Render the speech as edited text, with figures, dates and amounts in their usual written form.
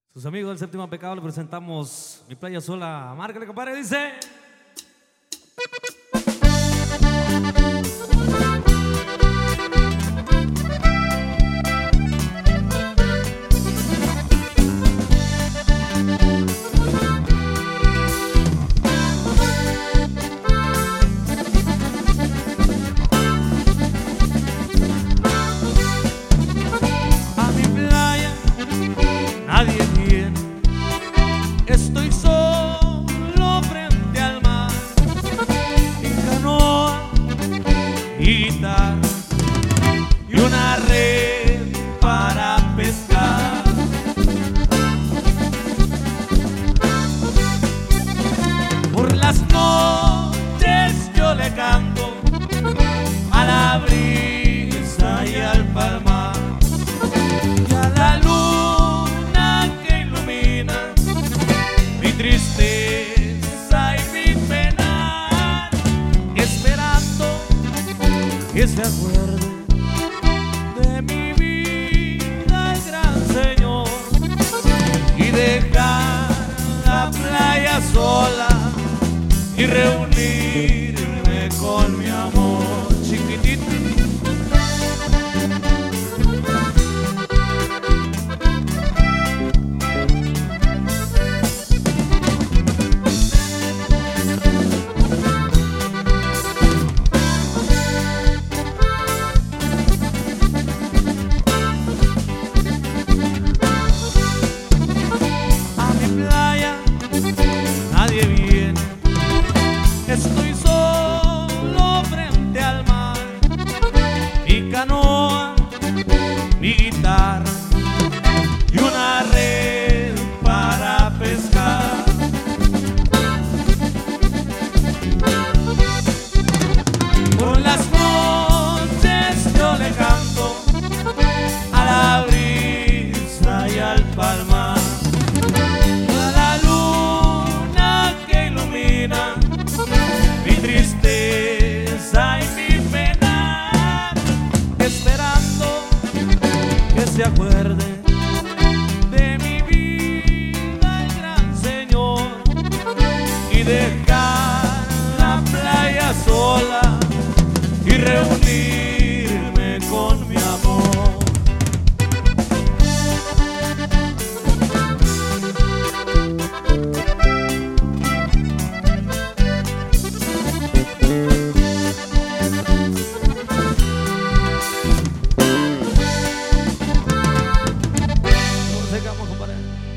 Sus amigos del Séptimo Pecado le presentamos Mi Playa Sola. Márcale, compadre, dice. A mi playa nadie viene, estoy solo frente al mar, en canoa y guitarra y una red para pescar. Por las noches yo le canto a la brisa y al palmar y a la luna que ilumina mi tristeza y mi pena, esperando que se acuerde de mi vida el gran Señor y dejar la playa sola y reunirme con mi amor chiquitito. Nadie viene, estoy solo frente al mar, mi canoa, mi guitarra y una red para pescar. Por las noches yo le canto a la brisa y al palmar, mi tristeza y mi pena, esperando que se acuerde de mi vida el gran Señor y dejar la playa sola y reunirme con mi amor. Compadre.